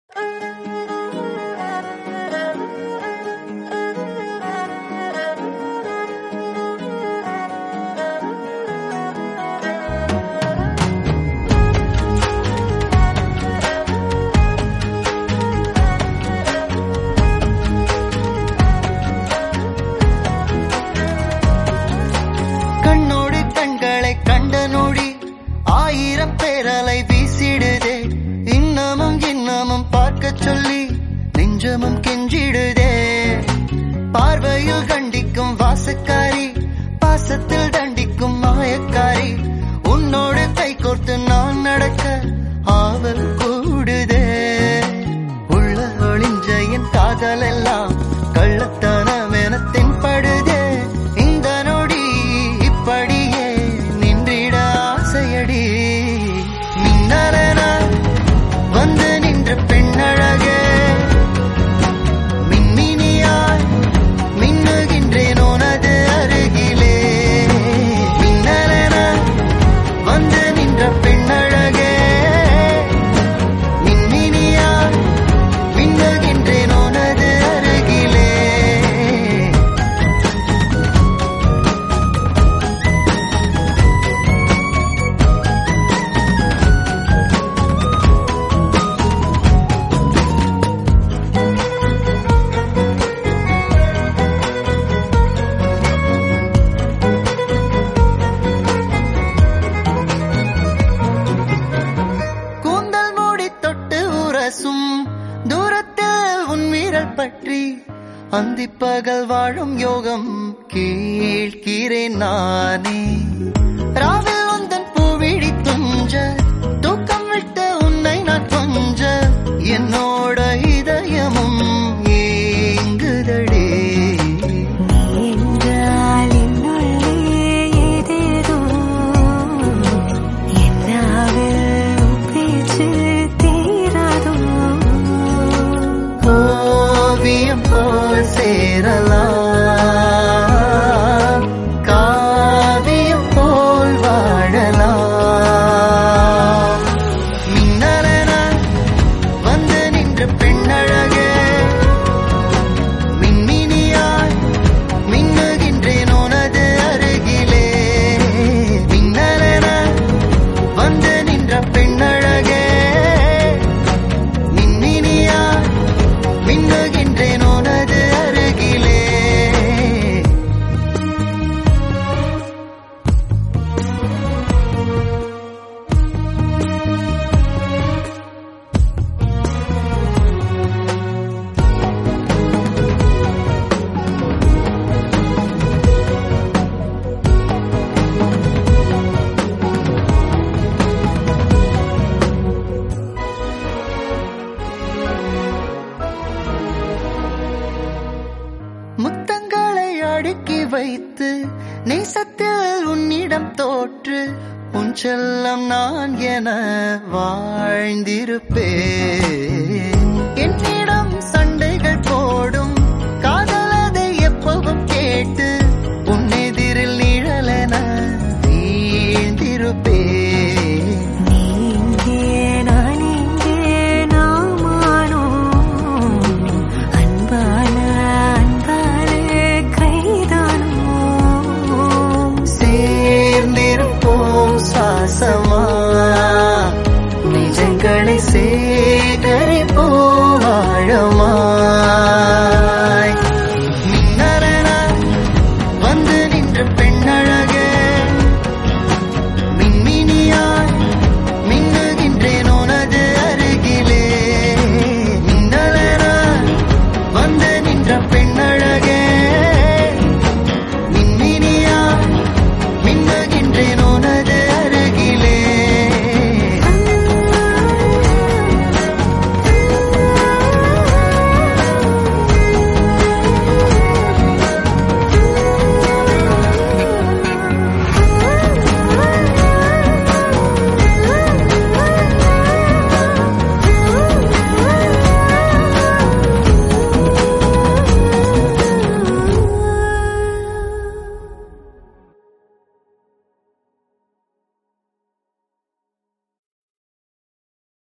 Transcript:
கண்ணோடு கண்களை கண்ட நொடி ஆயிரம் பேரலை வீசிடுதே. இன்னமும் இன்னமும் பார்க்க சொல்லி நெஞ்சமும் கெஞ்சிடுதே. பார்வையில் கண்டிக்கும் வாசக்காரி, பாசத்தில் தண்டிக்கும் மாயக்காரி. உன்னோடு கை கோர்த்து நான் நடக்க ஆவல் கூடுதே. உள்ள ஒளிஞ்ச என் காதல் எல்லாம் கள்ளத்தனம் என தென்படுதே. இந்த நொடி இப்படியே நின்றிட ஆசையடி. மின்னலென வந்து நின்ற பெண்ணழகே, மின்மினியாய் மின்னுகின்றேன் உனது அருகிலே. மின்னலென வந்து நின்ற பெண்ணழகே, மின்மினியாய் மின்னுகின்றேன் உனது அருகிலே. கூந்தல் மூடி தொட்டு உரசும் தூரத்தில் உன் வீரல் பற்றி அந்திப்பகல் வாழும் யோகம் கேட்கிறேன் நானே. ராவில் உந்தன் பூவிழி துஞ்ச தூக்கம் விட்ட உன்னை நான் கொஞ்ச என்னோட இதயமும் ஏங்குதடே. ஓவியம் போல் சேரலாம், காவியம் போல் வாழலாம். மின்னலென வந்து நின்ற பெண்ணழகே, மின்மினியாய் மின்னுகின்றேன் உனது அருகிலே. மின்னலென வந்து நின்ற பெண்ணழகே, மின்மினியாய் மின்னுகின்றேன் உனது அருகிலே. முத்தங்களை அடுக்கி வைத்து நேசத்தில் உன்னிடம் தோற்று உன் செல்லம் நான் என வாழ்ந்திருப்பேன். என்னிடம் சண்டைகள் போடும் காதலதை எப்பவும் கேட்டு உன் எதிரில் நிழலென வீழ்ந்திருப்பேன். சேர்ந்திருப்போம் சுவாசமா, நிஜங்களை சேகரிப்போம் ஆழமா.